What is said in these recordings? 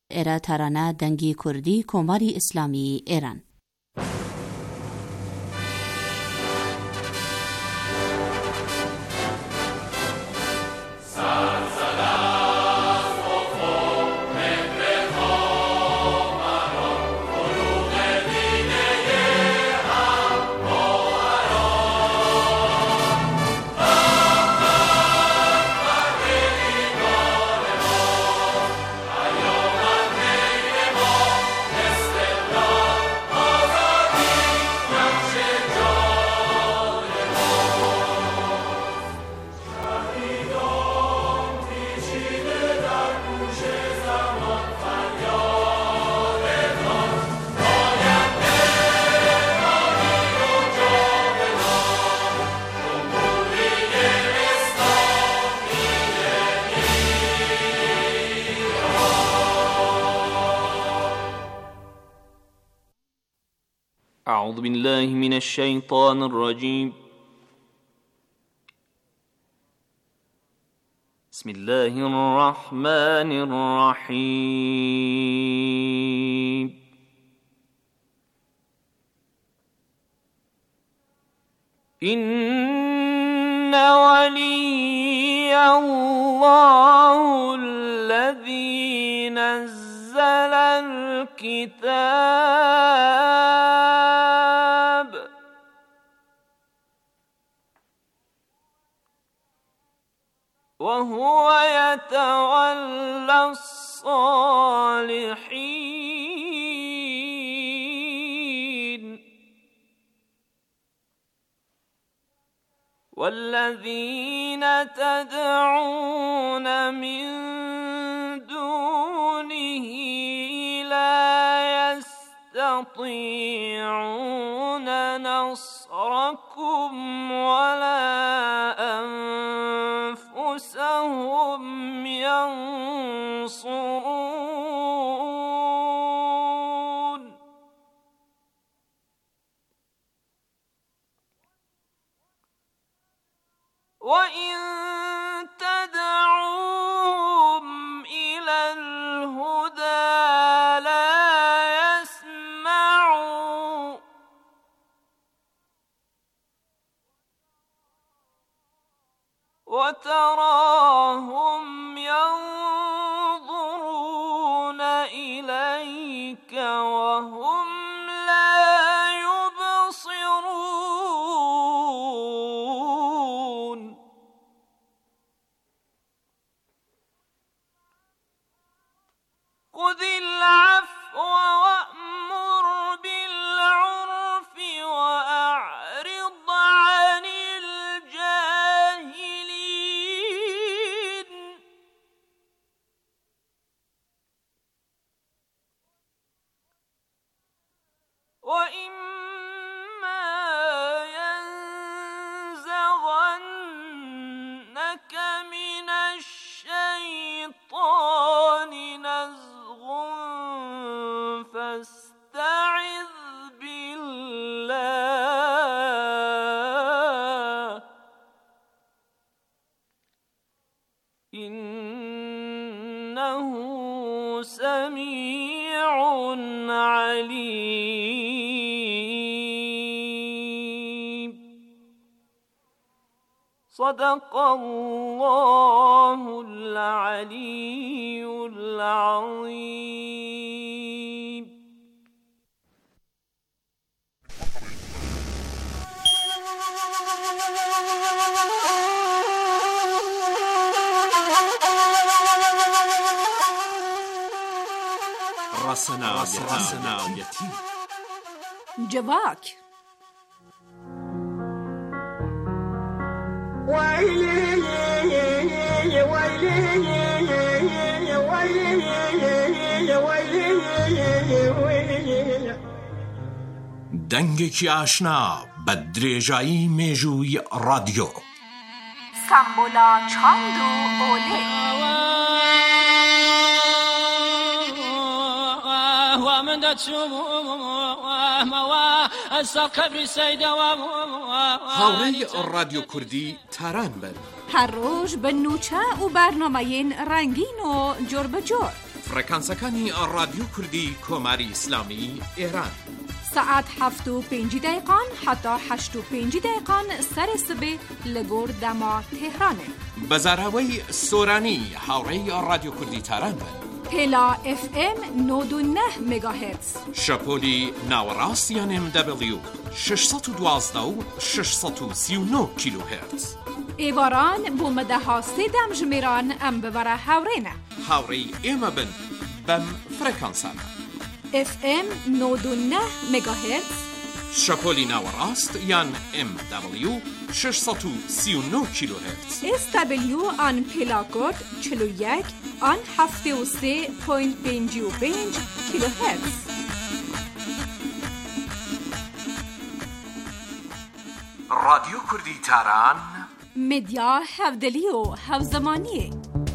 ایرا ترانه دنگی کردی کماری اسلامی ایران. أعوذ بالله من الشيطان الرجيم. بسم الله الرحمن الرحيم. إن ولي الله الذي نزل الكتاب وهو يتولى الصالحين والذين تدعون من دونه لا يستطيعون نصركم ولا أنفسهم ينصرون. وإن تدعوهم إلى الهدى لا يسمعوا وتراهم ينظرون إليك وهم لا يبصرون. خذ العفو وأمر بالعرف وأعرض عن الجاهلين. وإما ينزغنك من الشيطان نزغ فاستعذ بالله إنه سميع عليم. صدق الله العلي العظيم. رسنا يتيم جواك دەنگێکی ئاشنا بە درێژایی مێژووی ڕادیۆ. سامبولا چاند و ئۆلێ من هاوڕێی ڕادیۆ کوردی تاران بن. هەر ڕۆژ بە نوچە و بەرنامەیەن ڕەنگین و جۆر بە جۆر. فرەکانسەکانی رادیۆ کوردی کۆماری ئیسلامی ئێران. ساعت 7:05 حتی 8:05 سر سبه لگور دما تهرانه. بەزاراوەی سۆرانی هاوڕێی رادیۆ کوردی تاران بن. پلا FM 99 مگاهرتز. شەپۆلی ناوەڕاستیان MW 612 و 639 کیلوهرتز. ایواران بو مدەها سێدەم ژمێران ئەم ببەرە هاوڕێنە. هاوڕێی ئێمە بن بەم فرەکانسانە. FM 99 مگاهرتز. شەپۆلی ناوەڕاست یان MW 639 کیلوهرتز. SW آن پلاکۆد 41 آن 73.55 کیلوهرتز. رادیۆ کوردی تاران مدیا هەودەلی و هەوزەمانیە.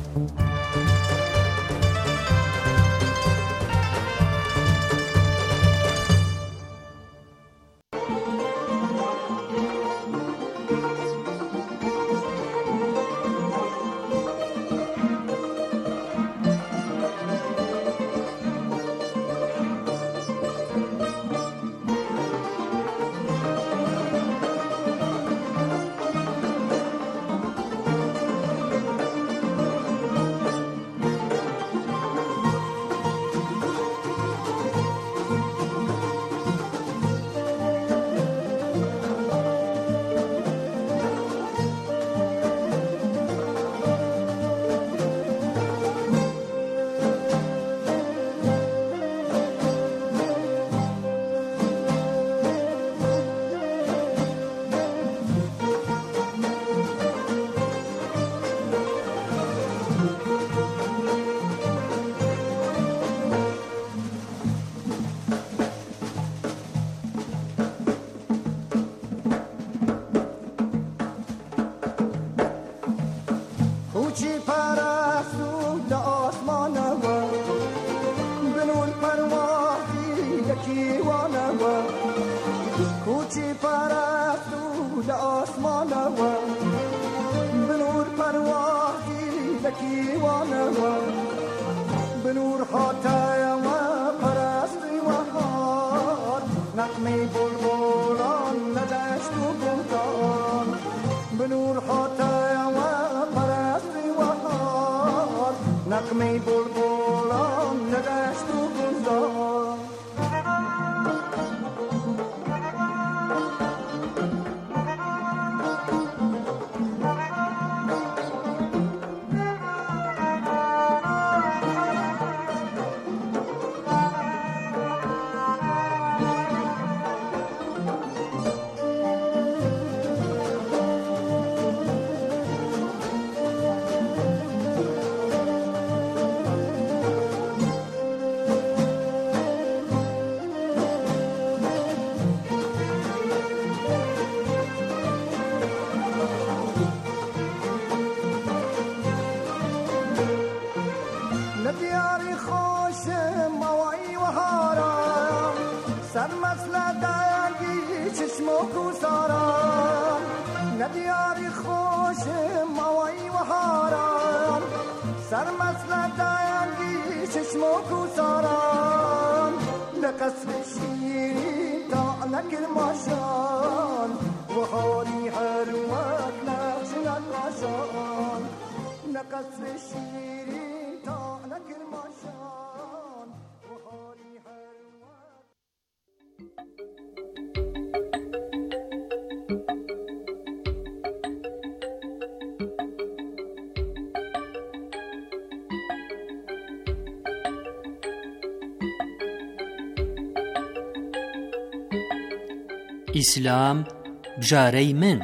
ئیسلام بژارەی من.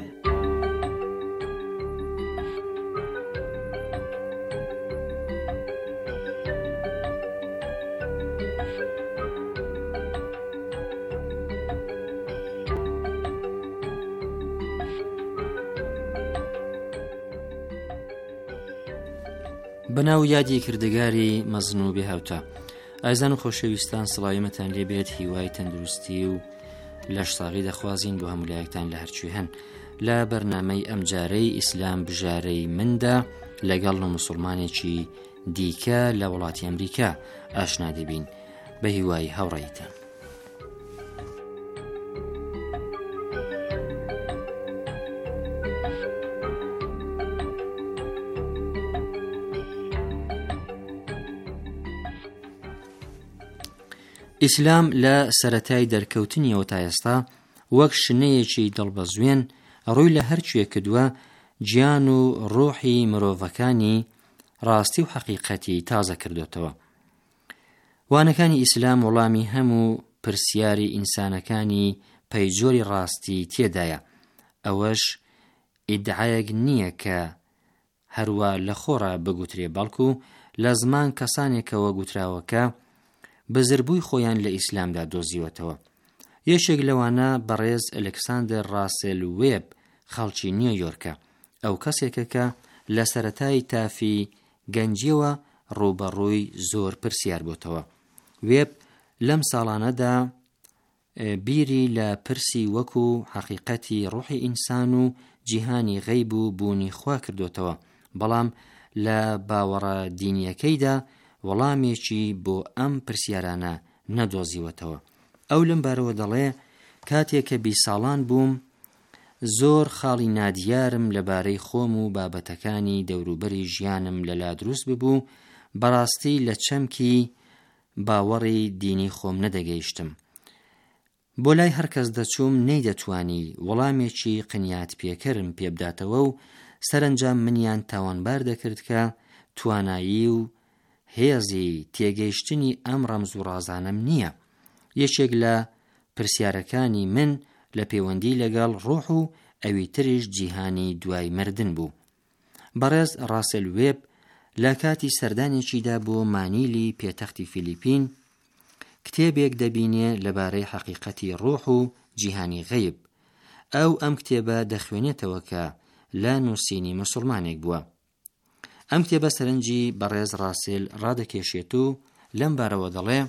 بەناو یادی کردگاری مەزن و بێهاوتا. ئازان و خۆشەویستان سڵاویمەتان لێبێت، هیوای تەندروستی و لەش ساغی دەخوازین بۆ هەمولایەکتان لە هەرچوی هەن لە بەرنامەی ئەمجارەی ئیسلام بژارەی مندا لەگەڵ مسلمانێکی دیکە لە وڵاتی ئەمریکا ئاشنا دەبین بە هیوای هاوڕێیتان. ئیسلام لە سەرەتای دەرکەوتنیەوە تا ئێستا وەک شنەیەکی دڵبەزوێن ڕووی لە هەرچوێ کردووە گیان و ڕۆحی مرۆڤەکانی ڕاستی و حەقیقەتی تازە کردوتەوە. وانەکانی ئیسلام وەڵامی هەموو پرسیاری ئینسانەکانی پەیجۆری ڕاستی تێدایە. ئەوەش ئیدعایەک نییە کە هەروە لە خۆڕە بگوترێ، بەڵکو لە زمان کەسانێکەوە گوتراوەکە بەزربووی خۆیان لە ئیسلامدا دۆزیوەتەوە. یەکێک لەوانە بەڕێز ئەلێکساندر راسل وێب خەڵکی نیویۆرکە. ئەو کەسێکە کە لە سەرەتای تافی گەنجیەوە ڕوبەڕووی زۆر پرسیار بووتەوە. وێب لەم ساڵانەدا بیری لە پرسی وەکو حەقیقەتی ڕوحی ئینسان و جیهانی غەیب و بوونی خوا کردوتەوە، بەڵام لە باوەڕە دینیەکەیدا وەڵامێکی بۆ ئەم پرسیارانە نەدۆزیوەتەوە. ئەو لەم بارەوە دەڵێ کاتێک کە 20 ساڵان بووم زۆر خاڵی نادیارم لەبارەی خۆم و بابەتەکانی دەوروبەری ژیانم لەلا دروست ببوو، بەڕاستی لە چەمکی باوەڕی دینی خۆم نەدەگەیشتم. بۆ لای هەرکەس دەچووم نەیدەتوانی وەڵامێکی قنیات پێکەرم پێبداتەوە و سەرنجام منیان تاوانبار دەکرد کە توانایی و هێزی تێگەیشتنی ئەم ڕەمز و ڕازانم نییە. یەکێک لە پرسیارەکانی من لە پەیوەندی لەگەڵ ڕۆح و ئەوی تریش جیهانی دوای مردن بوو. بەڕێز راسل وێب لە کاتی سەردانێکیدا بۆ مانیلی پێتەختی فیلیپین کتێبێک دەبینێ لەبارەی حەقیقەتی ڕۆح و جیهانی غەیب. ئەو ئەم کتێبە دەخوێنێتەوە کە لە نووسینی موسڵمانێک بووە. ئەم کتێبە سەرنجی بەڕێز راسل ڕادەکێشێت و لەم بارەوە دەڵێ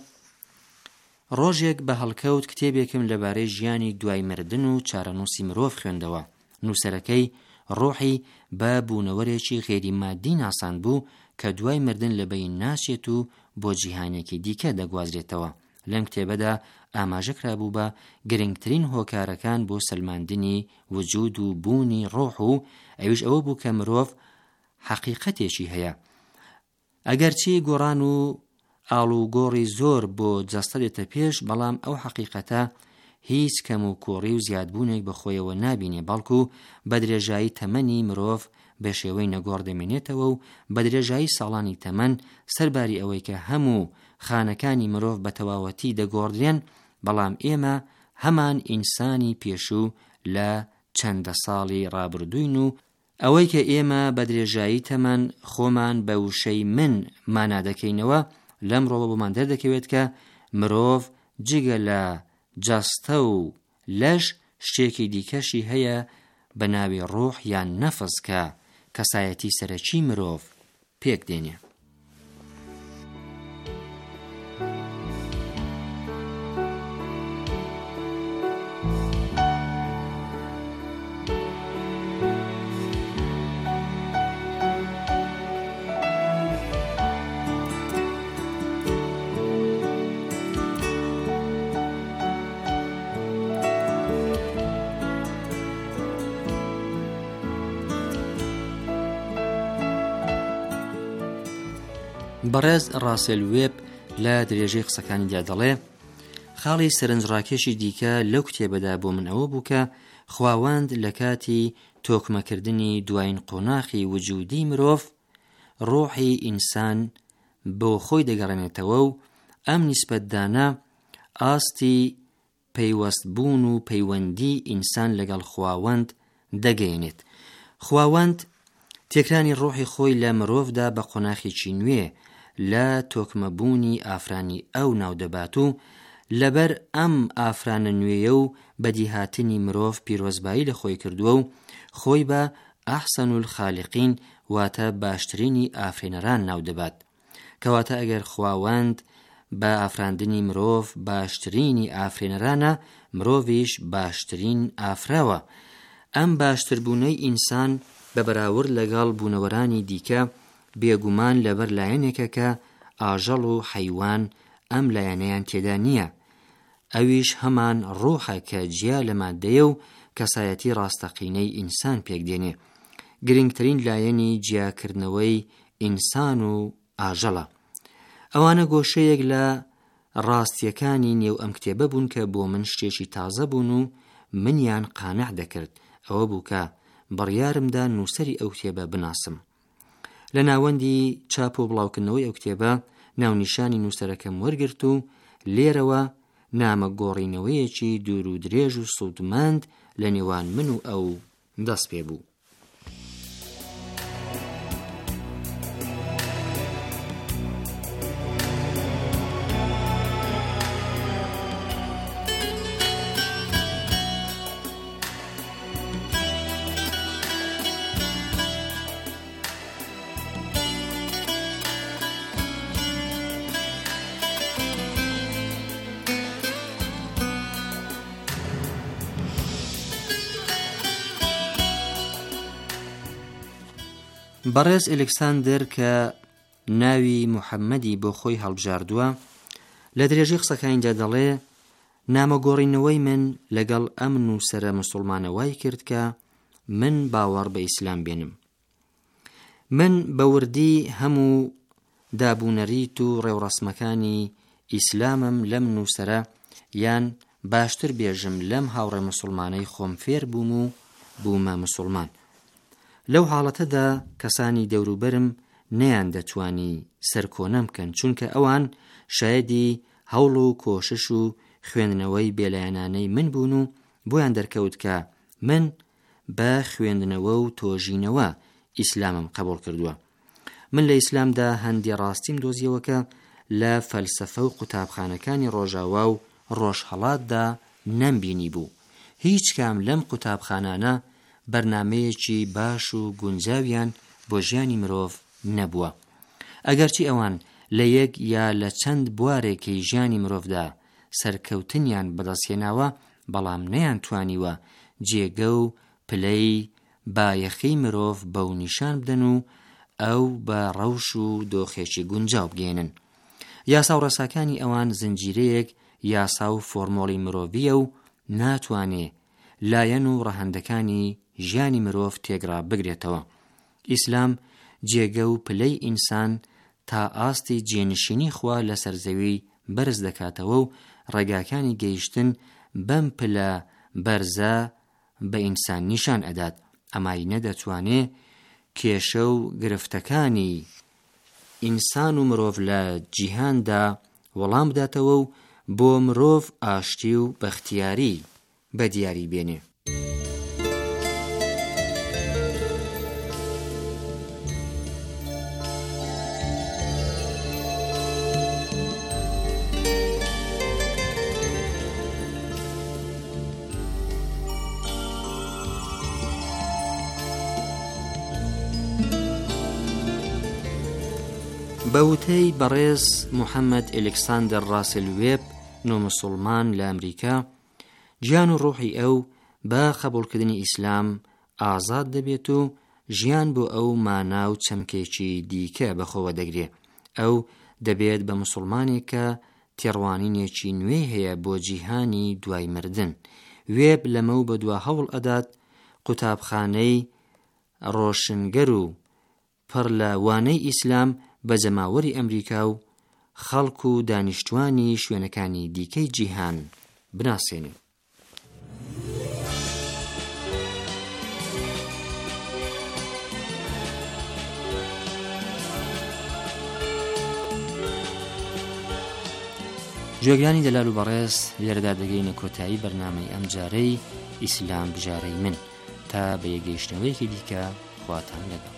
ڕۆژێک بە هەڵکەوت کتێبێکم لەبارەی ژیانی دوای مردن و چارەنووسی مرۆڤ خوێندەوە. نووسەرەکەی ڕۆحی بە بوونەوەرێکی غێری مادی ناسان بوو کە دوای مردن لەبەین ناچێت و بۆ جیهانێکی دیکە دەگوازرێتەوە. لەم کتێبەدا ئاماژەکرابوو بە گرنگترین هۆکارەکان بۆ سەلماندنی وجود و بوونی ڕۆح و ئەویش ئەوە بوو کە مرۆڤ حەقیقەتێکی هەیە. ئەگەرچی گۆڕان و ئاڵوگۆڕی زۆر بۆ جەستە دێتە پێش، بەڵام ئەو حەقیقەتە هیچ کەم و کۆڕی و زیادبوونێک بەخۆیەوە نابینێ، بەڵکو بە درێژایی تەمەنی مرۆڤ بە شێوەی نەگۆڕ دەمێنێتەوە و بە درێژایی ساڵانی تەمەن سەرباری ئەوەی کە هەموو خانەکانی مرۆڤ بە تەواوەتی دەگۆڕدرێن، بەڵام ئێمە هەمان ئینسانی پێشوو لە چەندە ساڵی ڕابردووین و ئەوەی کە ئێمە بە درێژایی تەمەن خۆمان بە وشەی من مانا دەکەینەوە لەمڕۆوە بۆمان دەردەکەوێت کە مرۆڤ جگە لە جەستە و لەش شتێکی دیکەشی هەیە بە ناوی ڕۆح یان نەفس کە کەسایەتی سەرەکی مرۆڤ پێک دێنێ. بەڕێز راسل وێب لە درێژەی قسەکانیدا دەڵێ خاڵی سەرنجڕاکێشی دیکە لەو کتێبەدا بۆ من ئەوە بوو کە خواوەند لە کاتی تۆکمەکردنی دوایین قۆناغی وجودی مرۆڤ ڕۆحی ئینسان بۆ خۆی دەگەڕێنێتەوە و ئەم نیسبەتدانە ئاستی پەیوەستبوون و پەیوەندی ئینسان لەگەڵ خواوەند دەگەیەنێت. خواوەند تێکرانی ڕۆحی خۆی لە مرۆڤدا بە قۆناغێکی نوێ لە تۆکمەبوونی ئافرانی ئەو ناودەبات و لەبەر ئەم ئافرانە نوێیە و بەدیهاتنی مرۆڤ پیرۆزبایی لە خۆی کردووە و خۆی بە ئەحسەن الخالقین واتە باشترینی ئافرێنەران ناودەبات. کەواتە ئەگەر خواوەند بە ئافراندنی مرۆڤ باشترینی ئافرێنەرانە، مرۆڤیش باشترین ئافراوە. ئەم باشتربوونەی ئینسان بە بەراورد لەگەڵ بوونەوەرانی دیکە بێگومان لەبەر لایەنێکە کە ئاژەڵ و حەیوان ئەم لایەنەیان تێدا نییە. ئەویش هەمان ڕۆحە کە جیا لە مادەیە و کەسایەتی ڕاستەقینەی ئینسان پێکدێنێ. گرنگترین لایەنی جیاکردنەوەی ئینسان و ئاژەڵە. ئەوانە گۆشەیەک لە ڕاستیەکانی نێو ئەم کتێبە بوون کە بۆ من شتێکی تازە بوون و منیان قانع دەکرد. ئەوە بوو کە بڕیارمدا نووسەری ئەو کتێبە بناسم. لە ناوەندی چاپ و بڵاوکردنەوەی ئەو کتێبە ناونیشانی نووسەرەکەم وەرگرت و لێرەوە نامە گۆڕینەوەیەکی دوور و درێژ و سوودمەند لە نێوان من و ئەو دەست پێ بوو. بەڕێز ئەلێکساندر کە ناوی محەممەدی بۆ خۆی هەڵبژاردووە لە درێژی قسەکانیدا دەڵێ نامەگۆڕینەوەی من لەگەڵ ئەم نووسەرە موسڵمانە وای کرد کە من باوەڕ بە ئیسلام بێنم. من بە وردی هەموو دابوونەریت و ڕێوڕەسمەکانی ئیسلامم لەم نووسەرە یان باشتر بێژم لەم هاوڕێ موسڵمانەی خۆم فێر بووم و بوومە موسڵمان. لەو حاڵەتەدا کەسانی دەوروبەرم نەیان دەتوانی سەرکۆنەم بکەن چونکە ئەوان شایەدی هەوڵ و کۆشش و خوێندنەوەی بێلایەنانەی من بوون و بۆیان دەرکەوت کە من بە خوێندنەوە و تۆژینەوە ئیسلامم قبول کردووە. من لە ئیسلامدا هەندی ڕاستیم دۆزیەوە کە لە فەلسەفە و قوتابخانەکانی ڕۆژاوا و ڕۆژهەڵاتدا نەمبینی بوو. هیچ کام لەم قوتابخانانە بەرنامەیەکی باش و گونجاویان بۆ ژیانی مرۆڤ نەبووە. ئەگەرچی ئەوان لە یەک یا لە چەند بوارێکی ژیانی مرۆڤدا سەرکەوتنیان بەدەستهێناوە، بەڵام نەیانتوانیوە جێگە و پلەی بایەخی مرۆڤ بەو نیشان بدەن و ئەو بە ڕەوش و دۆخێکی گونجاو بگێنن. یاسا و ڕێساکانی ئەوان زنجیرەیەک یاسا و فۆرمۆڵی مرۆڤیە و ناتوانێ لایەن و ڕەهەندەکانی ژیانی مرۆڤ تێگرا بگرێتەوە. ئیسلام جێگە و پلەی ئینسان تا ئاستی جێنشینی خوا لەسەر زەوی بەرز دەکاتەوە و ڕێگاکانی گەیشتن بەم پلە بەرزە بە ئینسان نیشان ئەدات. ئەمای نەدەتوانێ کێشە و گرفتەکانی ئینسان و مرۆڤ لە جیهاندا وەڵام بداتەوە و بۆ مرۆڤ ئاشتی و بەختیاری بە دیاری بێنێ. بەوتەی بەڕێز محەممەد ئەلێکساندر راسل وێب نۆمسڵمان لە ئەمریکا، گیان و ڕۆحی ئەو بە قبولکردنی ئیسلام ئازاد دەبێت و ژیان بۆ ئەو مانا و چەمکێکی دیکە بەخۆوە دەگرێ. ئەو دەبێت بە مسلمانێک کە تێڕوانینێکی نوێی هەیە بۆ جیهانی دوای مردن. وێب لەمە و بەدوا هەوڵ ئەدات قوتابخانەی ڕۆشنگەر و پڕ لە وانەی ئیسلام بە جەماوەری ئەمریکا و خەڵک و دانیشتوانی شوێنەکانی دیکەی جیهان بناسێنێ. جۆگرانی دەلال و بەڕێز لێرەدا دەگەینە کۆتایی بەرنامەی ئەم جارەی ئیسلام بژارەی من تا بە یەگەیشتنەوەیەکی دیکە خواتان لەگەڵ.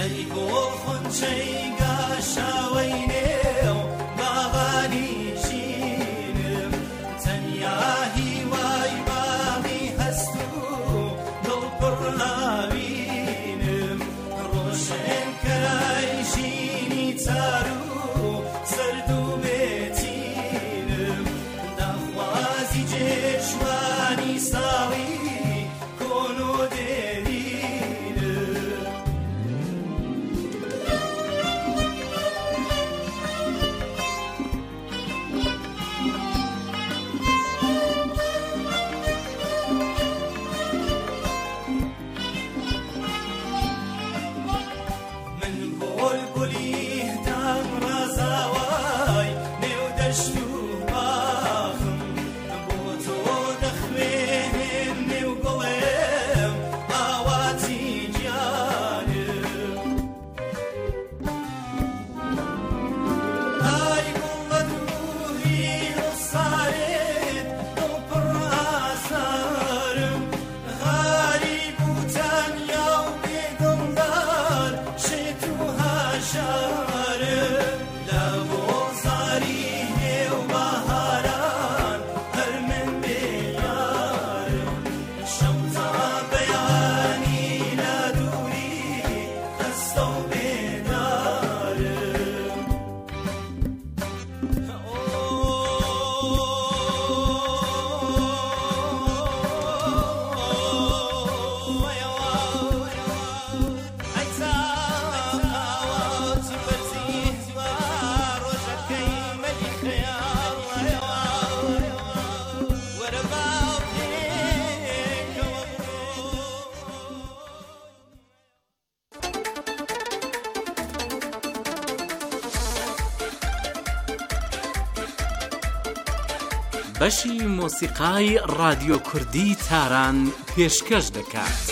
بەشی مۆسیقای رادیۆ کوردی تاران پێشکەش دەکات.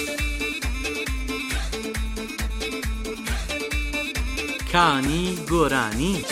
کانی گۆرانی.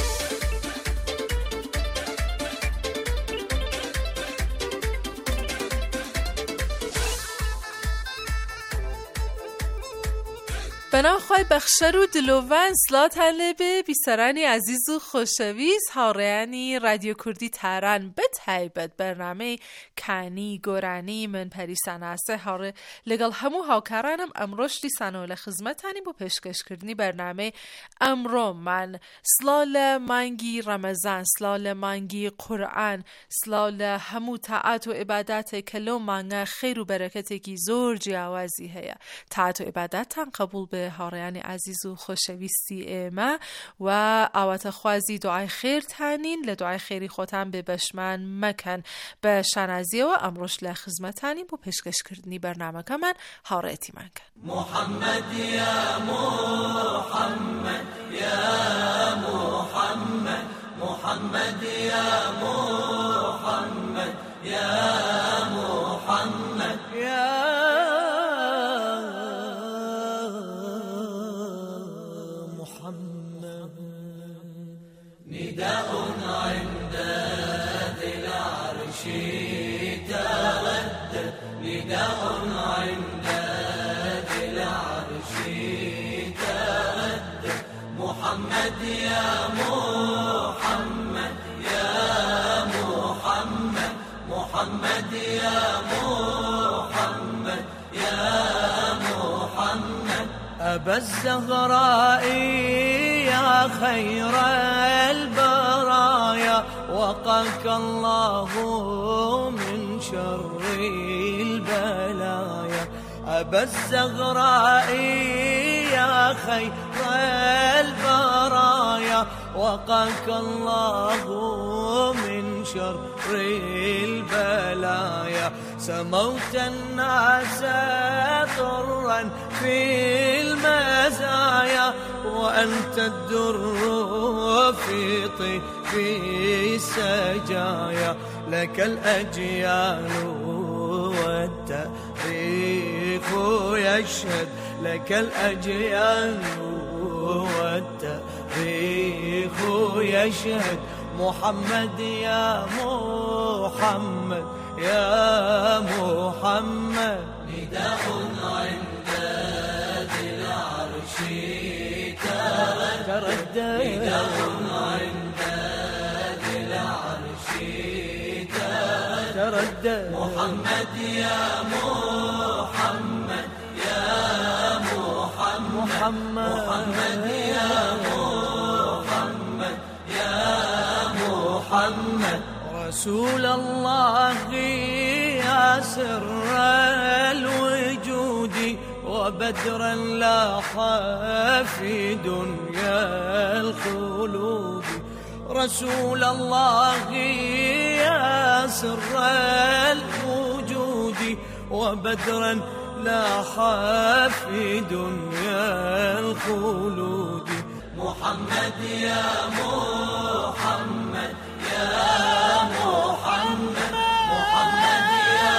بەناوخوای بەخشەر و دلۆڤان سڵاتان لێبێ بیسەرانی عزیز و خۆشەویست هاوڕێیانی رادیۆ کوردی تاران بەتایبەت بەرنامەی کانی گۆرانی من پەریسان ئاسێ هاوڕێ لەگەڵ هەموو هاوکارانم ئەمڕۆش دیسانەوە لە خزمەتانی بۆ پێشکەشکردنی بەرنامەی ئەمڕۆمان سڵاو لە مانگی ڕەمەزان، سڵاو لە مانگی قورئان، سڵاو لە هەموو تاعات و عیباداتێک کە لەو مانگە خەیر و بەرەکەتێکی زۆر جیاوازی هەیە. تاعات و عیباداتتان قبول بێ هاوڕێیانی عزیز و خۆشەویستی ئێمە و ئاواتە خوازی دوعای خێرتانین، لە دوعای خێری خۆتان بێ بەشمان مەکەن. بە شانازیەوە ئەمڕۆش لە خزمەتانی بۆ پێشکەشکردنی بەرنامەکەمان هاوڕێتیمان کەن. محمد یا محمد یا محمد محمد یا محمد یا محمد یا نداء عند ذي العرش تردد نداء عند ذي العرش تردد محمد يا محمد يا محمد محمد يا محمد يا محمد أبا الزهراء يا خير البرايا وقاك الله من شر البلايا أبا الزهراء يا خير البرايا وقاك الله من شر البلايا سموت الناس طرا في المزايا وأنت الدر في طيب السجايا لك الأجيال والتاريخ يشهد لك الأجيال والتاريخ يشهد محمد يا محمد يا محمد نداء عند ذي العرش نداهم عند ذي العرش تردد محمد يا محمد يا محمد محمد يا محمد يا محمد رسول الله يا سر الوجود وبدرا لاح في دنيا الخلود رسول الله يا سر الوجود وبدرا لاح في دنيا الخلود محمد يا محمد يا محمد محمد يا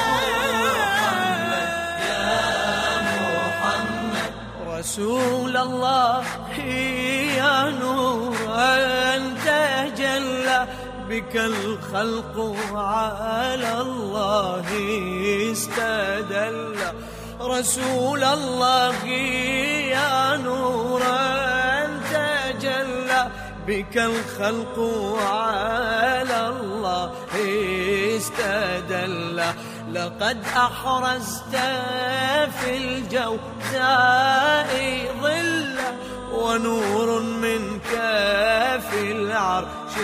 محمد يا محمد رسول الله يا نورا تجلى بك الخلق على الله استدل رسول الله يا نورا تجلى بك الخلق على الله استدل لقد أحرزت في الجوزاء ظلا ونور منك في العرش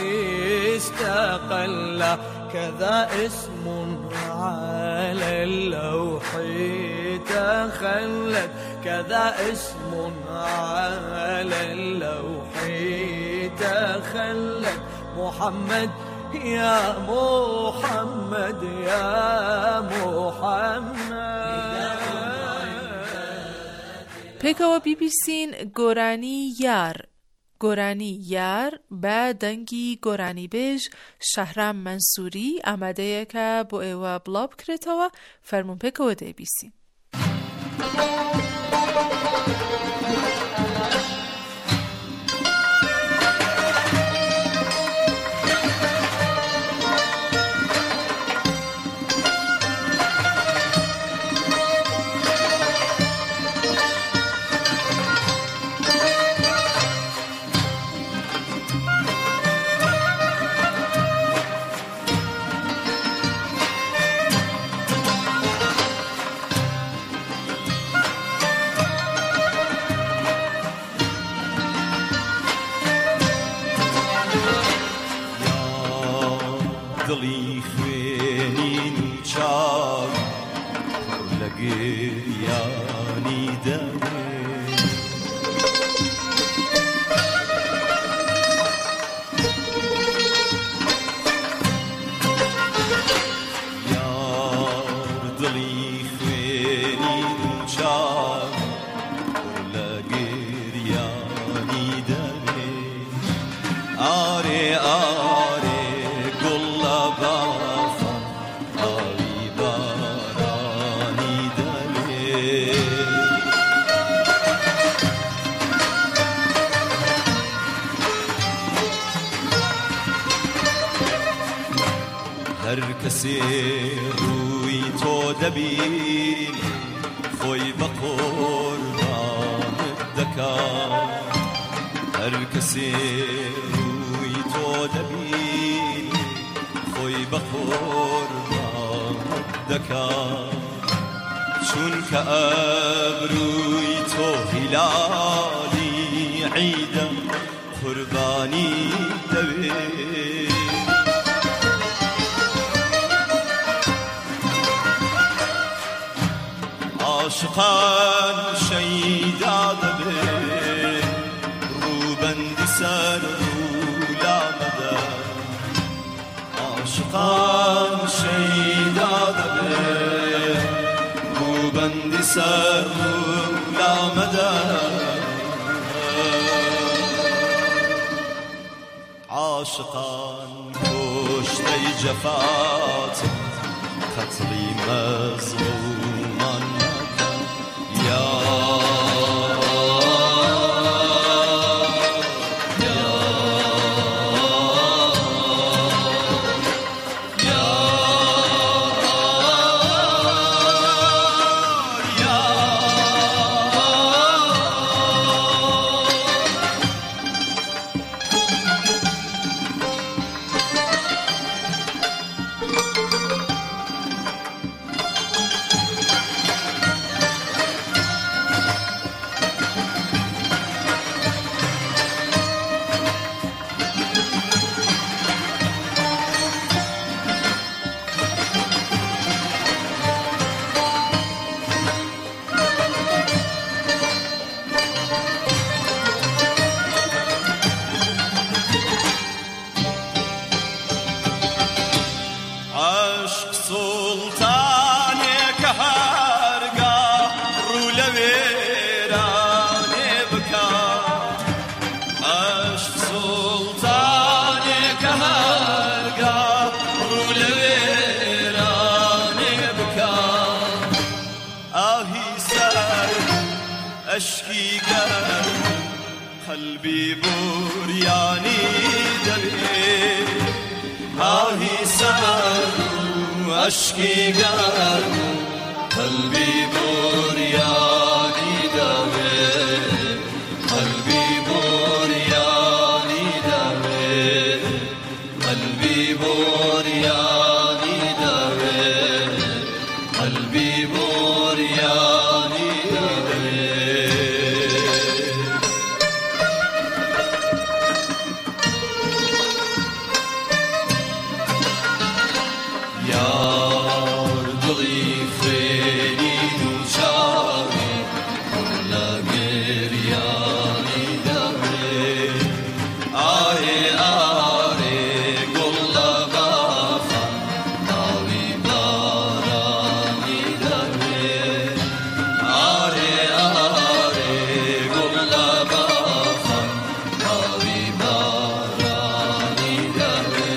استقل كذا اسم على اللوح تخلد كذا اسم على اللوح تخلد محمد يا محمد يا محمد پێکەوە بیبیسین گۆرانی یار بە دەنگی گۆرانی بێژ شەهرام مەنسووری ئامادەیەکە بۆ ئێوە بڵاو بکرێتەوە فەرموون پێکەوە دەیبیسین. دڵی خوێنین و چاو لە گریانی دەمێ یار دڵی خوێنین و چاو لە گریانی دەمێ ئارێ ئارێ هەر کەسێ ڕووی تۆ دەبین خۆی بە قوربانت دەکات هەر کەسێ ڕووی تۆ دەبین خۆی بە قوربانت دەکات چونکە ئەبرووی تۆ هیلالی عیدە قوربانی دەوێت عاشقان شەیدا دەبێت ڕووبەندی سەر ڕوولامەدە عاشقان شەیدا دەبێت ڕووبەندی سەر ڕوولامەدە عاشقان کۆشتەی جەفات قەتڵی مەزلومان عشق سلطانی که هرگاه رو لویرانه بکن عشق سلطانی که هرگاه رو لویرانه بکن آهی سر اشکی گرم قلبی بوریانی دبی آهی سر اشکی گرم قلبی بوریانی دبی قلبی بوریانی دبی قلبی بوریانی دبی قلبی بوریانی دبی یار دلی خیلی دوچاری لگریانی داره آره آره گل بافن ناوی بارانی داره آره آره گل بافن ناوی بارانی داره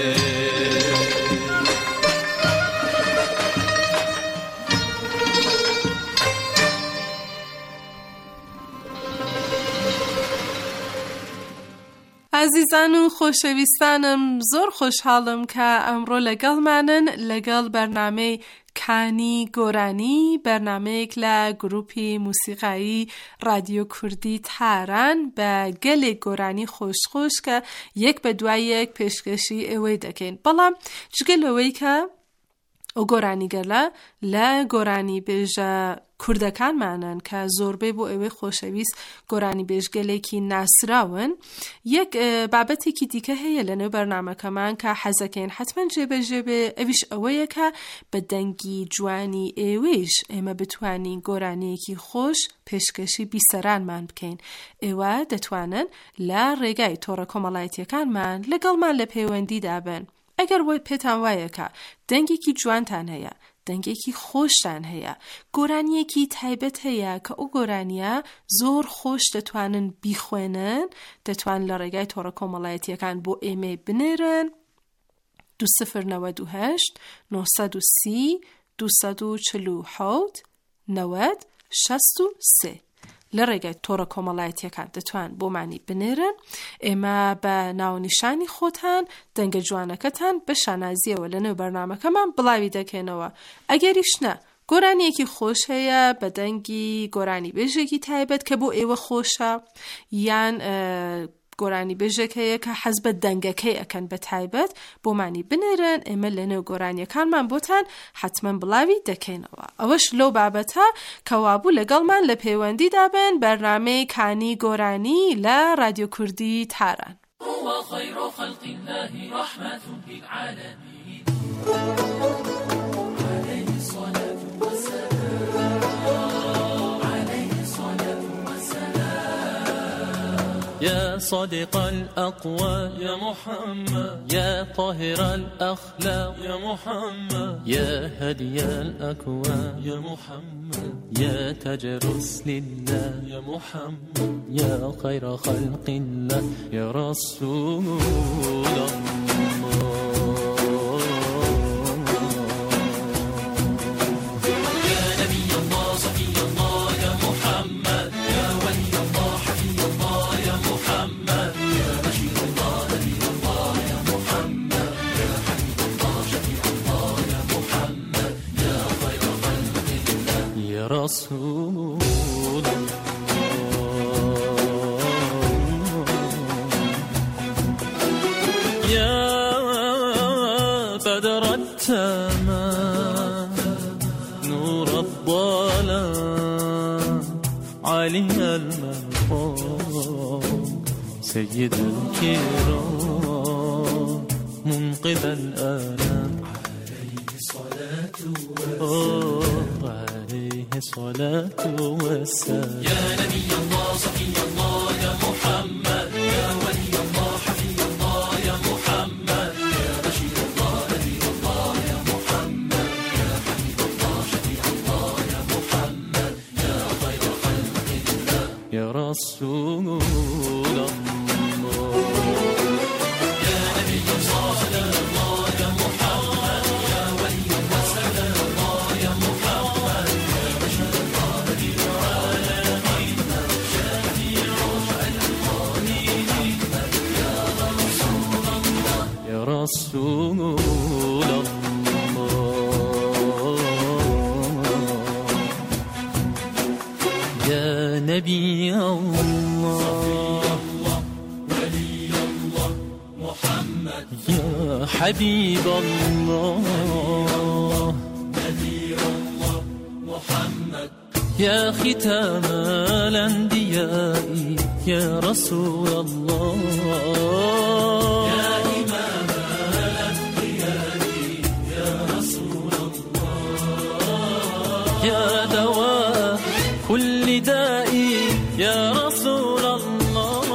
عزیزان و خۆشەویستانم زۆر خۆشحاڵم کە ئەمڕۆ لەگەڵمانن لەگەڵ بەرنامەی کانی گۆرانی بەرنامەیەک لە گروپی موسیقایی رادیۆ کوردی تاران بە گەلێک گۆرانی خۆشخۆش کە یەک بە دوای یەک پێشکەشی ئێوەی دەکەین بەڵام جگە لەوەی کە ئەو گۆرانیگەلە لە گۆرانی بێژە کوردەکانمانن کە زۆربەی بۆ ئێوەی خۆشەویست گۆرانی بێژگەلێکی ناسراون یەک بابەتێکی دیکە هەیە لەنێو بەرنامەکەمان کە حەزەکەین حتمەن جێبەجێ بێ ئەویش ئەوەیە کە بە دەنگی جوانی ئێوەیش ئێمە بتوانین گۆرانیەکی خۆش پێشکەشی بیسەرانمان بکەین ئێوە دەتوانن لە ڕێگای تۆڕە کۆمەڵایەتیەکانمان لەگەڵمان لە پەیوەندیدا بن ئەگەر پێتان وایە کە دەنگێکی جوانتان هەیە دەنگێکی خۆشتان هەیە گۆرانیەکی تایبەت هەیە کە ئەو گۆرانیە زۆر خۆش دەتوانن بیخوێنن دەتوان لە ڕێگای تۆڕە کۆمەڵایەتیەکان بۆ ئێمە بنێرن 2098 930 247 90 63 لە ڕێگای تۆڕە کۆمەڵایەتیەکان دەتوان بۆمانی بنێرن ئێمە بە ناونیشانی خۆتان دەنگە جوانەکەتان بە شانازیەوە لەنێو بەرنامەکەمان بڵاوی دەکەینەوە ئەگەریش نە گۆرانیەکی خۆش هەیە بە دەنگی گۆرانی بێژێکی تایبەت کە بۆ ئێوە خۆشە یان گۆرانی بێژێک هەیە کە حەز بە دەنگەکەی ئەکەن بە تایبەت بۆمانی بنێرن ئێمە لەنێو گۆرانیەکانمان بۆتان حتمەن بڵاوی دەکەینەوە ئەوەش لەو بابەتە کەوابوو لەگەڵمان لە پەیوەندیدا بن بەرنامەی کانی گۆرانی لە رادیۆ کوردی تاران هو خير خلق الله رحمة للعالمين عليه الصلاة والسلام عليه الصلاة والسلام يا صادق الأقوال يا محمد يا طاهر الأخلاق يا محمد يا هدي الأكوان يا محمد يا تاج رسل الله يا محمد يا خير خلق الله يا رسول الله يا نبي الله صفي الله يا محمد يا ولي الله حفي الله يا محمد يا بشير الله نبي الله يا محمد يا حبيب الله شفيع الله يا محمد يا خير خلق الله يا رسول الله يا بدر التمام نور الظلام علي المقام سيد الكرام منقذ الآلام عليه الصلاة والسلام عليه الصلاة والسلام يا نبي الله صفي الله يا محمد يا ولي الله حفي الله يا محمد يا بشير الله نبي الله يا محمد رسول الله يا نبي صلى الله يا محمد يا ولي وسلام الله يا محمد يا بشر الله للعالمين شفيع المؤمنين يا رسول الله يا رسول الله يا نبي الله ولي الله محمد يا حبيب الله نذير الله محمد يا ختام الأنبياء يا رسول الله يا إمام الأنبياء يا رسول الله يا دواء كل دائي يا رسول الله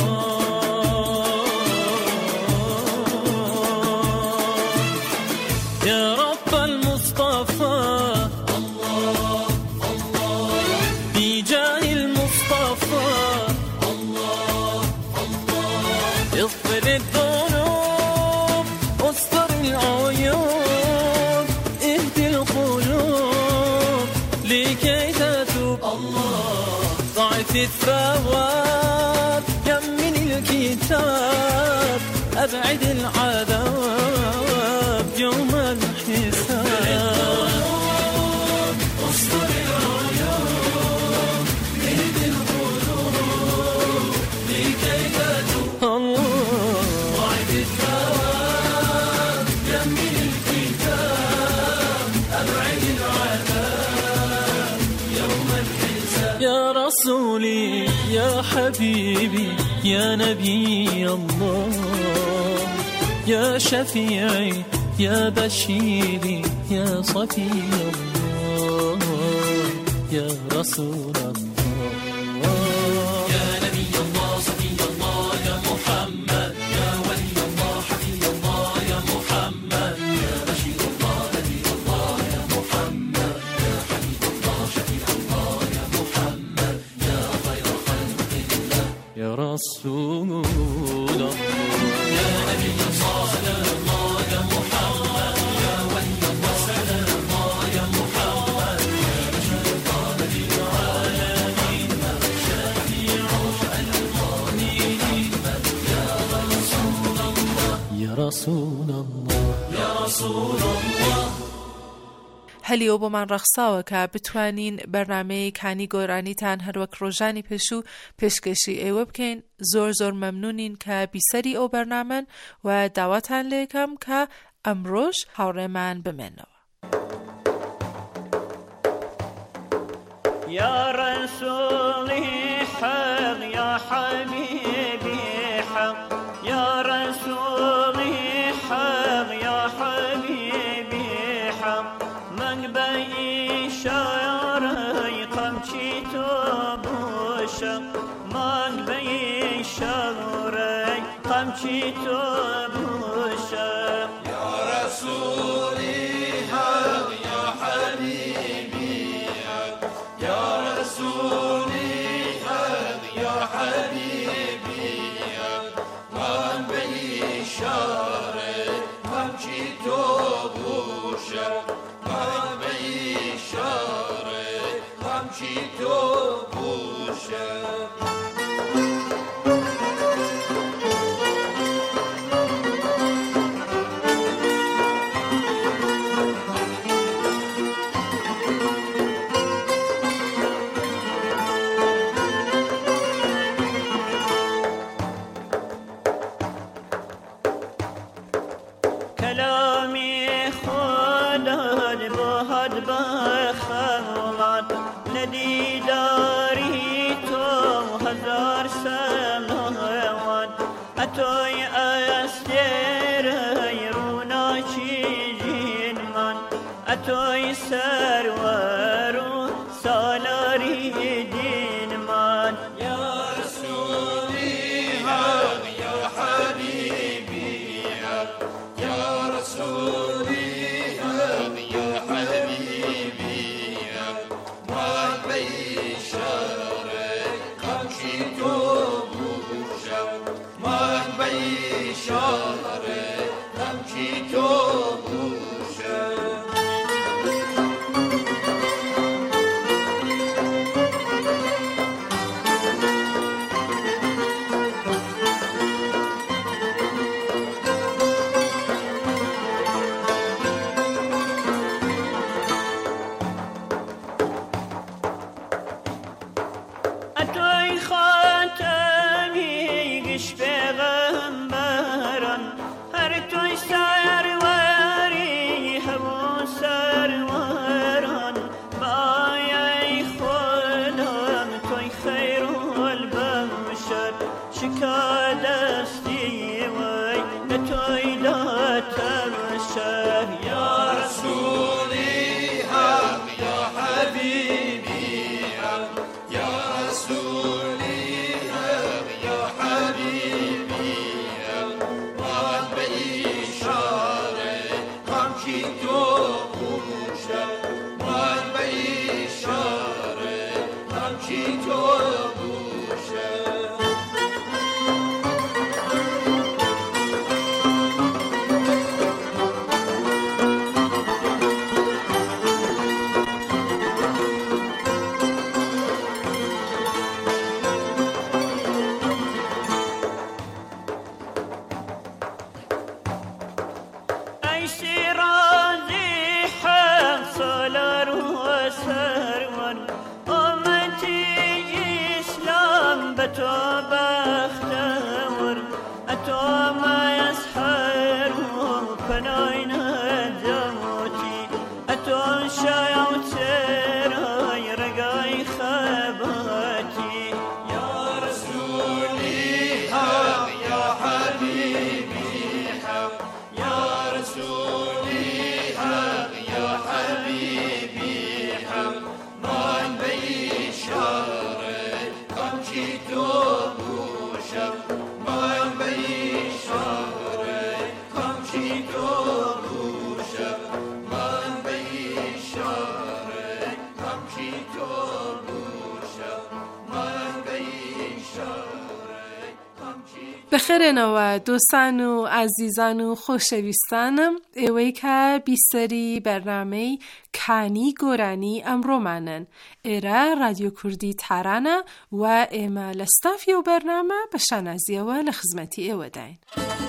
يا رب المصطفى الله الله بجاه المصطفى الله الله اغفر الذنوب واستر العيوب اهدي القلوب لكي تتوب الله ضعف الثواب يمن الكتاب أبعد العذاب يوم الحساب واستر العيوب اهدي القلوب لكي تتوب الله ضعف الثواب يمن الكتاب أبعد العذاب يوم الحساب يا رسولي يا حبيبي يا نبي الله يا شفيعي يا بشيري يا صفي الله يا رسول الله يا نبي الله صفي الله يا محمد يا ولي الله حبيب الله يا محمد يا بشير الله نذير الله يا محمد يا حبيب الله شفيع الله يا محمد يا خير خلق الله يا رسول الله يا نبي صلى الله يا محمد يا ولي وسلام الله يا محمد يا بشر الله نذير العالمين شفيع المؤمنين يا رسول الله يا رسول الله يا رسول الله هەلیۆ بۆمان ڕەخساوە کە بتوانین بەرنامەی کانی گۆرانیتان هەروەک ڕۆژانی پێشوو پێشکەشی ئێوە بکەین. زۆر زۆر مەمنونین کە بیسەری ئەو بەرنامەن و داواتان لێ یەکەم کە ئەمڕۆژ هاوڕێمان بمێنەوە. يا رسولي حق يا حبيبي حق يا رسولي حق يا حبيبي حق من بي شاري قمشي تبوشق من بي شاري قمشي تبوشق يا رسولي حق يا حبيبي حق يا رسولي حق يا حبيبي حق من بي شاري قمشي تبوشق من بي شاري قمشي تبوشق كلامي خالد بهد بخلط ندي داري تو هزار سلوات اتوي استر يرونا چيجين من اتوي سرورو سالاري دين من يا رسولي حق يا حبيبي حق يا رسولي حق يا حبيبي حق ما بي شارك قمشي أتو بختور أتو ما يسحر وبناين جوتي أتو شايوتر رقاي خباتي يا رسولي حق يا حبيبي حق يا رسولي حق يا حبيبي حق من بيشارة كم جيتو بوشب من بيشارة كم جيتو بوشب من بيشارة كم جيتو بوشب من بيشارة كم جيتو بخیرنەوە دۆستان و ئازیزان و خۆشەویستانم ئێوەی کە بیسەری بەرنامەی کانی گۆرانی ئەمڕۆمانن ئێرە رادیۆ کوردی تارانە و ئێمە لە ستافی و بەرنامە بە شانازیەوە لە خزمەتی ئێوەداین.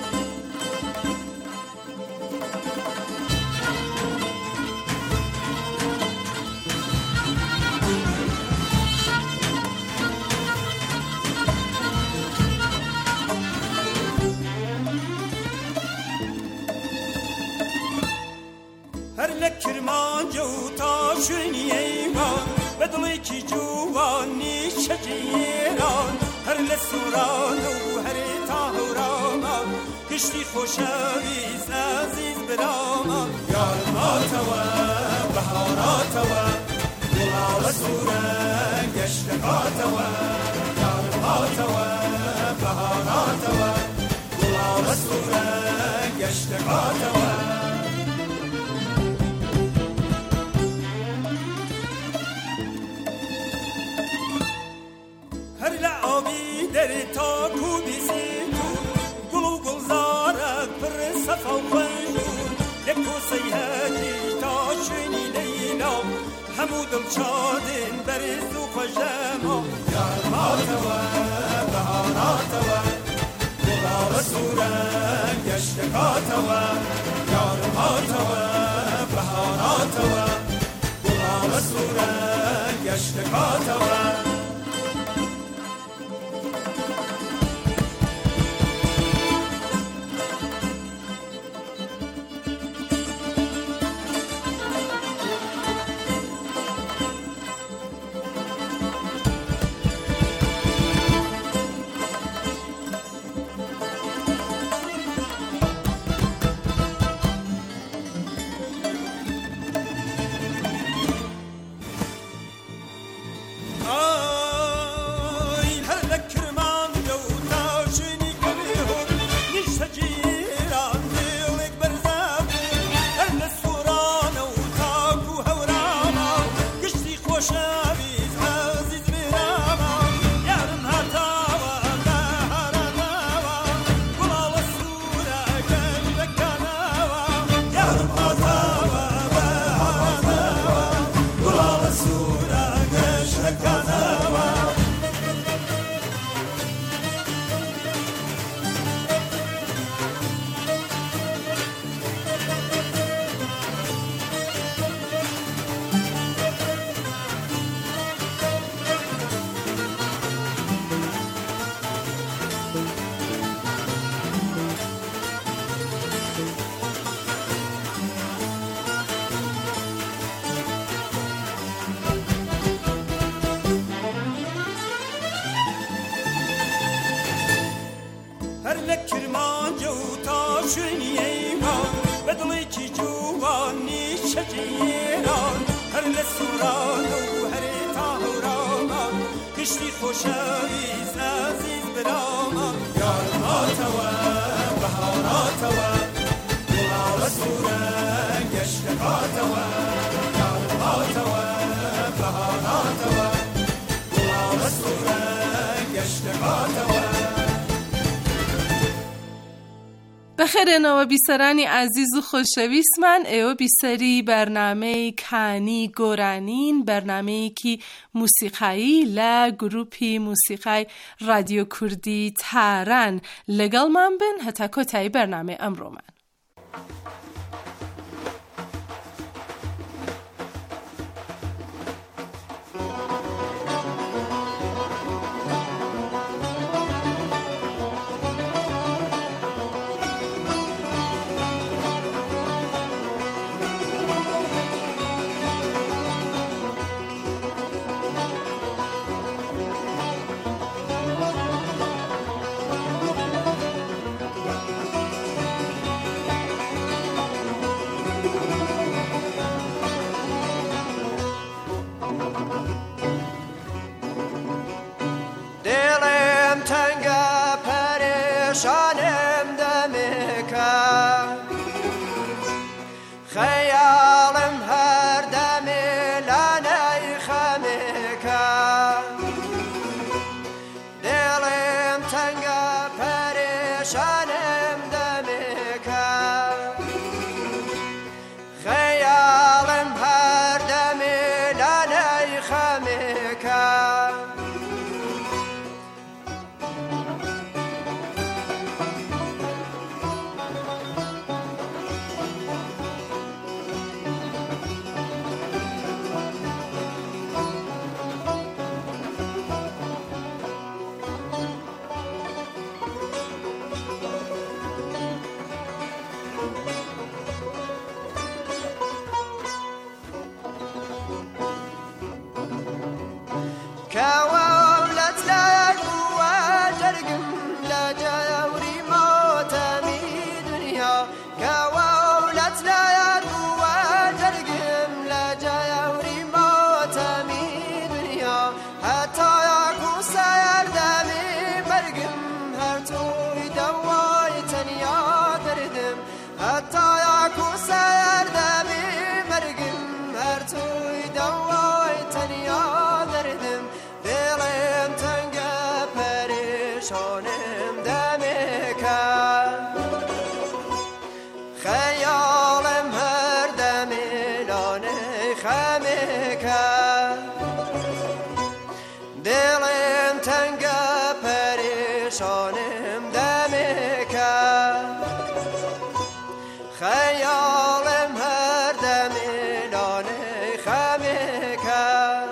هر لکرمانجا و تاشونی ایوان بدلی کی جوانی شجیران هر لسوران و هر تاهوراما کشتی خوشاویز عزیز براما یار ماتوا بهاراتوا گلال سوران گشتقاتوا یار ماتوا بهاراتوا گلال سوران گشتقاتوا هر لعابی در تا کو بیزیتو گلو گلزارت پر صفا و خنجور لکو سیهدی تا شنی لیلا همو دل چادن برز و خجما یار ماتوا بهاراتوا گلال سورن گشتقاتوا یار ماتوا بهاراتوا گلال سورن گشتقاتوا کشتی خوشاویز عزیز براما یار ماتوا بهاراتوا گلال سورن گشتقاتوا یار ماتوا بهاراتوا گلال سورن گشتقاتوا بەخێرێنەوە بیسەرانی عزیز و خۆشەویستمان ئێوە بیسەری بەرنامەی کانی گۆرانین بەرنامەیەکی موسیقایی لە گروپی موسیقای رادیۆ کوردی تاران لەگەڵمان بن هەتا کۆتایی بەرنامەی ئەمڕۆمان. پریشانم دمکم خیالم هر دم لانه خمکم دلم تنگ پریشانم دمکم خیالم هر دم لانه خمکم كوالت لا وجرقم لا جوري موتمي دنيا كوالت لا وجرقم لا جوري موتمي دنيا حتى يكون سير دمي برقم هرتوي دواي تنيا دردم حتى يكون سير دمي برقم هرتوي دواي تنيا دردم دلم تنگ پریشانم دمکم خیالم هر دم لانه خمکم دلم تنگ پریشانم دمکم خیالم هر دم لانه خمکم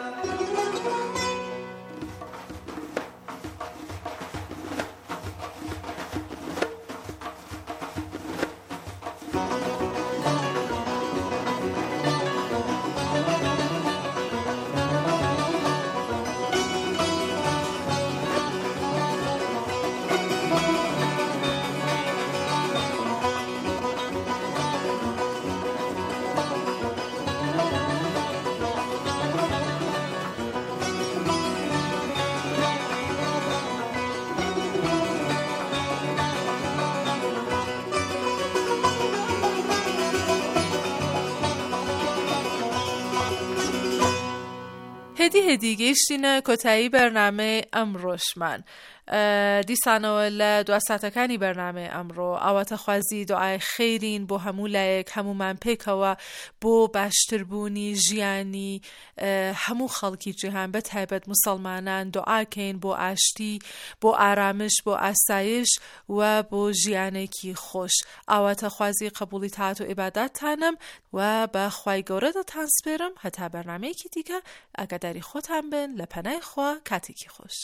هدی گشتینە کۆتایی بەرنامەی ئەمڕۆشمان دیسانەوە لە دواساتەکانی بەرنامەی ئەمڕۆ ئاواتە خوازی دوعای خەیرین بۆ هەموو لایەک هەمومان پێکەوە بۆ باشتربوونی ژیانی هەموو خەڵکی جیهان بە تایبەت موسڵمانان دوعاکەین بۆ ئاشتی بۆ ئارامش بۆ ئاسایش و بۆ ژیانێکی خۆش ئاواتە خوازی قبولی تاعات و عیباداتتانم و بە خوای گەورە دەتان سپێرم هەتا بەرنامەیەکی دیکە ئاگاداری خۆتان بن لە پەنای خوا کاتێکی خۆش.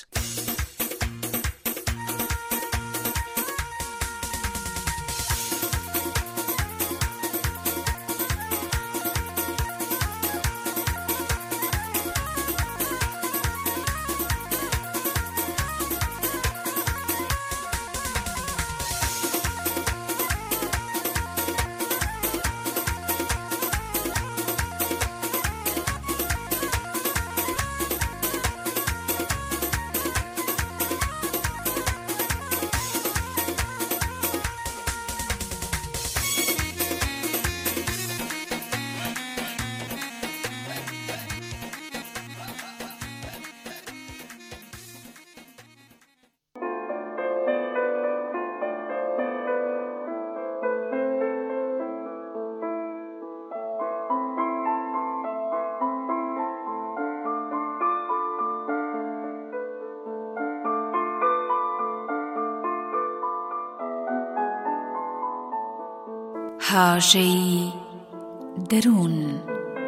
هاژەی دەروون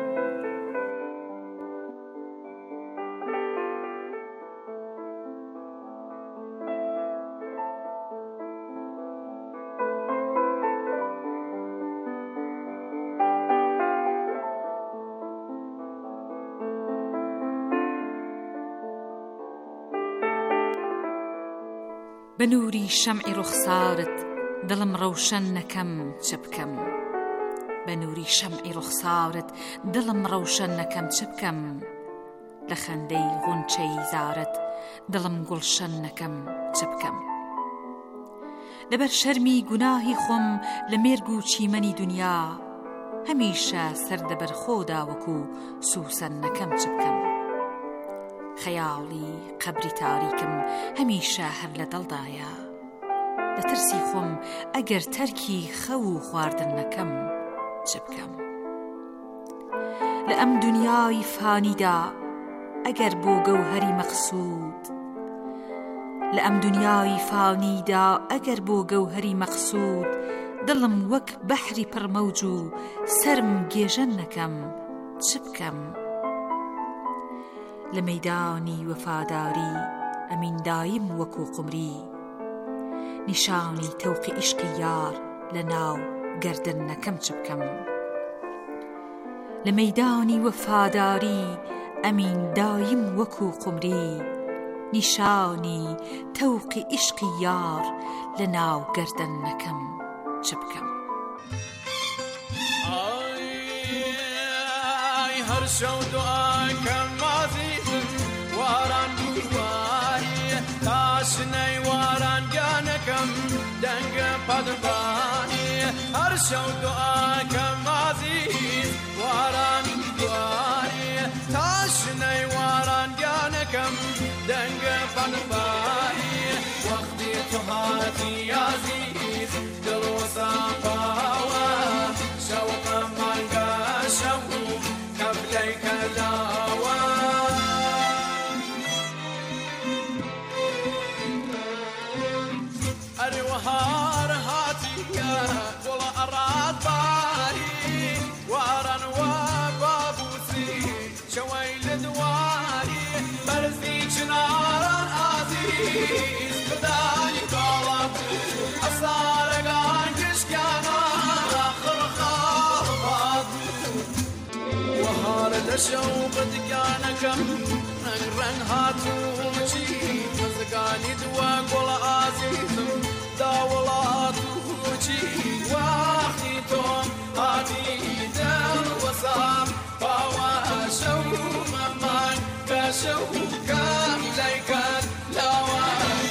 بنوری شمعی رخسارت دڵم ڕەوشەن نەکەم چ بکەم بەنووری شەمعی ڕوخسارت دڵم ڕەوشەن نەکەم چ بکەم لە خەندەی غونچەی زارت دڵم گوڵشەن نەکەم چ بکەم لەبەر شەرمی گوناهی خۆم لە مێرگ و چیمەنی دنیا هەمیشە سەردەبەر خۆدا وەکو سوسەن نەکەم چ بکەم خەیاڵی قەبری تاریکم هەمیشە هەر لە دڵدایە لە ترسی خۆم ئەگەر تەرکی خەو و خواردن نەکەم چ بکەم لە ئەم دنیای فانیدا ئەگەر بۆ گەوهەری مەقسوود لە ئەم دنیای فانیدا ئەگەر بۆ گەوهەری مەقسوود دڵم وەک بەحری پڕمەوج و سەرم گێژە نەکەم چ بکەم لە مەیدانی وەفاداری ئەمین دایم وەکو قمری نیشانی تەوقی عیشقی یار لە ناو گەردن نەکەم چ بکەم لە مەیدانی وەفاداری ئەمین دایم وەکو قمری نیشانی تەوقی عیشقی یار لە ناو گەردن نەکەم چ بکەم هەر شەو دوعاکەم وازیتم واران بواری تا شنەی واران گیانەکەم دەنگە پەدبانی هەر شەو دوعاکەم وازیت واران بواری تا شنەی واران گیانەکەم دەنگە پەدبانی وەختی تۆ هاتی عەزیز دڵوەسام باوە شەوقم مانگە شەو قبلك دعوة الوهار هاتية ولا أراد باري وارن وبابوسي شويل دواري برزي جنارا عزيز بداني قلب أصارك عنكش كان آخر خاطب وهارد شوق دكانكم رنگ هاتوچی مزگانی دوا گل عزیزم داولاتوچی وقتی تو هاتی دل وسام باوا شو ممان کشو کام لیکن لوان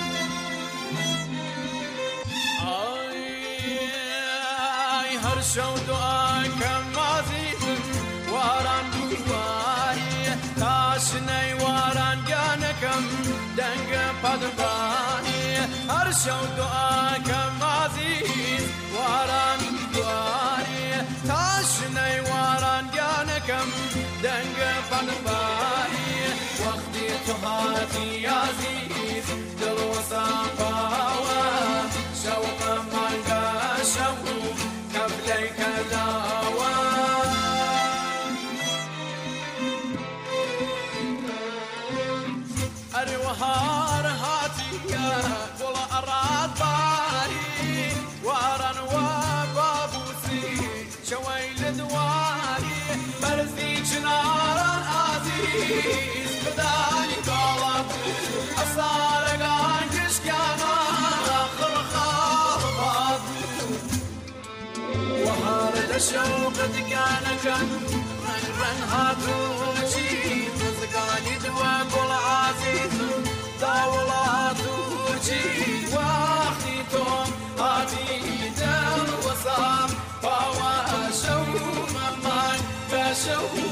آی هر شو دعا کم عزیزم واران بواری تاشنەی واران گیانەکەم دەنگە پەدبانی هەر شەو دوعاکەم عەزیز واران بواری تاشنەی واران گیانەکەم دەنگە پەدبانی وەختی تۆ هاتی عەزیز دڵوەسام باوە شەوقم مانگە شەو قەبلەیکە داوە الوهار هاتية ولا أراد باري وارن وبابوسي شويل دواري برزي جنارا عزيز بداني قلب أصارك عنكش كان آخر خاطب وهارد شوق دكانك رن هاتوشي مزقاني دوا قول عزيزم داولاتوشي واخي توم هاتي دل وصام باوا شو ممان كشو